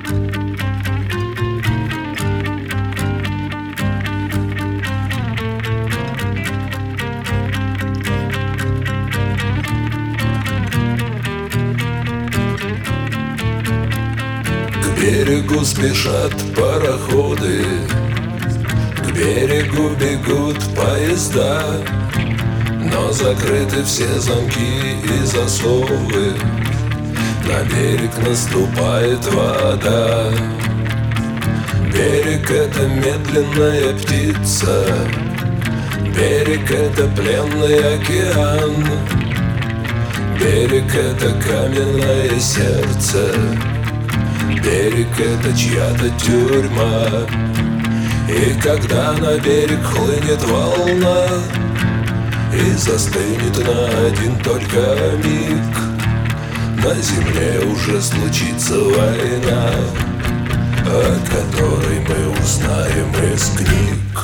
К берегу спешат пароходы, к берегу бегут поезда, но закрыты все замки и засовы, на берег наступает вода. Берег — это медленная птица, берег — это пленный океан, берег — это каменное сердце, берег — это чья-то тюрьма. И когда на берег хлынет волна и застынет на один только миг, на земле уже случится война, о которой мы узнаем из книг.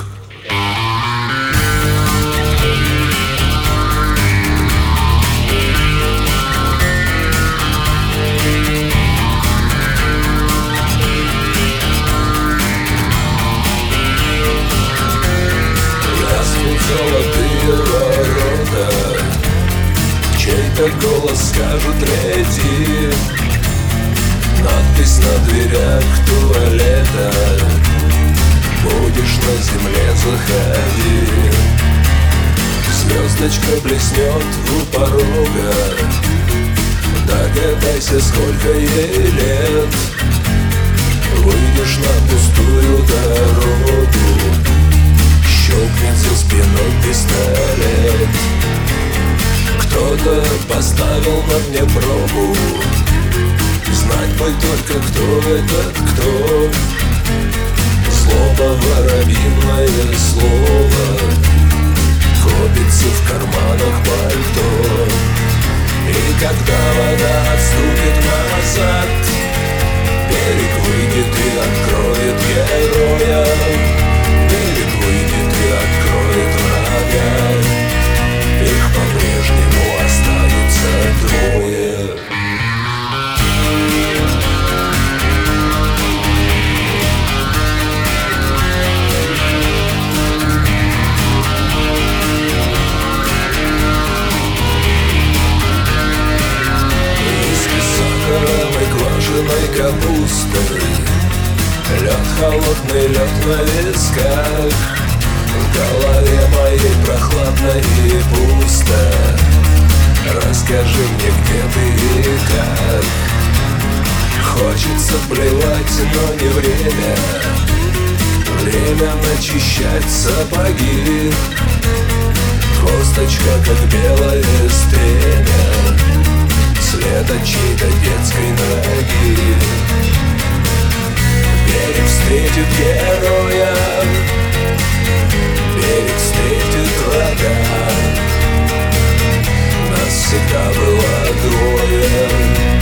Золотые ворота, чей-то голос скажет «Лети», надпись на дверях туалета: будешь на земле, заходи. Звездочка блеснет у порога, догадайся, сколько ей лет. Выйдешь на пустую дорогу, щелкнет за спиной пистолет. Кто-то поставил на мне пробу, знать бы только, кто этот кто. Злоба, воробьиное слово, копится в карманах пальто. И когда вода отступит назад, берег выйдет и откроет героя. Берег выйдет и откроет врага, их по-прежнему останется двое. Миски с сахаром и квашеной капустой, лед, холодный лед на висках. В голове моей прохладно и пусто. Расскажи мне, где ты и как. Хочется плевать, но не время. Время начищать сапоги. Косточка, как белое стремя, след от чьей-то детской ноги. Берег встретит героя, берег встретит врага. Нас всегда было двое.